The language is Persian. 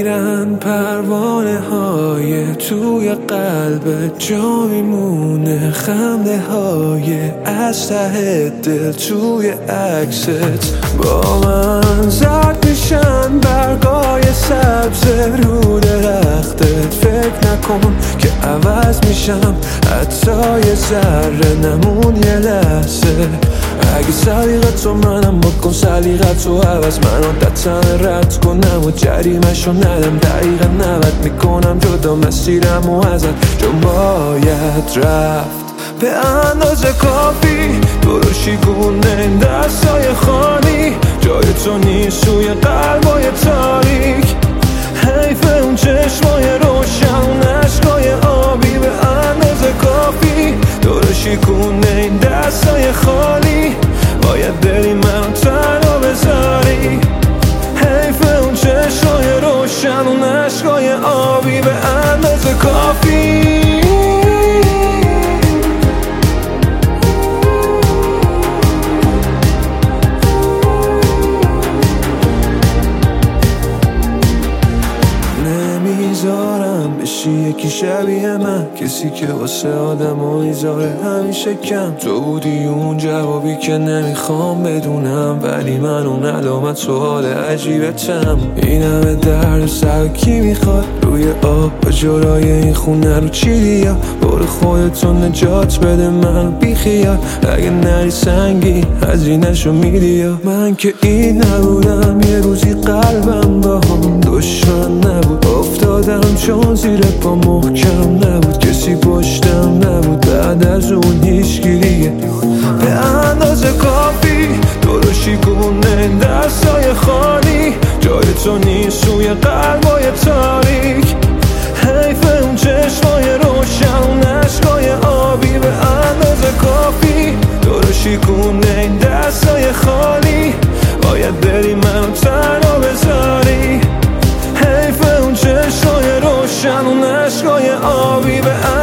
میرن پروانه های توی قلب، جا میمونه خنده های از ته دل توی عکست. با من زرد میشن برگای سبز رو درختت، فکر نکن که عوض میشم حتی یه ذره، نمون یه لحظه. اگه سلیقت رو منم بکن، سلیقت رو عوض، من عادتاً رد کنم و جریمشو ندم. دقیقا 90 میکنم جدا مسیرم و ازت، چون باید رفت به اندازه کافی. درشی گونه این دستای خالی، جای تو نیست توی قلبای تاریک. حیف اون چشمای روشن و عشقای آبی، به اندازه کافی. درشی گونه این دستای خالی، باید بری من تنها بذاری. حیف اون چشمای روشن و عشقای آبی، به اندازه کافی. نمیذارم بشی یکی شبیه من، کسی که واسه آدم و میذاره همیشه کم. تو بودی اون جوابی که نمیخوام بدونم، ولی من اون علامت سوال عجیبتم. این همه درد سر کی میخواد روی آب و جلوی این خونه رو چیدی؟ یا برو خودتو نجات بده من بی خیال. اگه نری سنگی هزینه‌شو میدی، یا من که این نبودم یه روزی قلبم با هم دشمن نبود. افتادم چون زیر پا محکم نبود، کسی پشتم نبود بعد از اون هیچکی دیگه. به اندازه کافی. درشی گونه دستای خالی، جای تو نیست توی قلبای تاریک. حیف اون چشمای روشن و عشقای آبی، به اندازه کافی. درشی گونه این دستای خالی، باید بری من تنها بذاری. حیف اون چشمای روشن و عشقای آبی، به